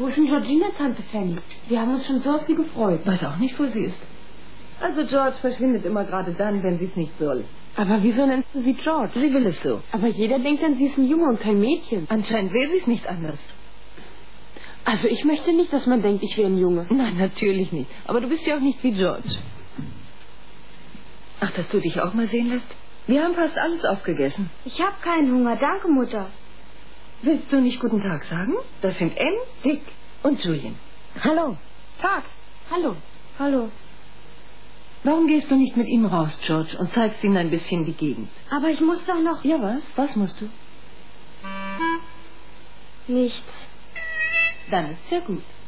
Wo ist denn Georgina, Tante Fanny? Wir haben uns schon so auf sie gefreut. Weiß auch nicht, wo sie ist. Also George verschwindet immer gerade dann, wenn sie es nicht soll. Aber wieso nennst du sie George? Sie will es so. Aber jeder denkt dann, sie ist ein Junge und kein Mädchen. Anscheinend will sie es nicht anders. Also ich möchte nicht, dass man denkt, ich wäre ein Junge. Nein, natürlich nicht. Aber du bist ja auch nicht wie George. Ach, dass du dich auch mal sehen lässt? Wir haben fast alles aufgegessen. Ich habe keinen Hunger, danke, Mutter. Willst du nicht guten Tag sagen? Das sind Ann, Dick und Julian. Hallo. Tag. Hallo. Hallo. Warum gehst du nicht mit ihm raus, George, und zeigst ihm ein bisschen die Gegend? Aber ich muss doch noch... Ja, was? Was musst du? Nichts. Dann ist sehr gut.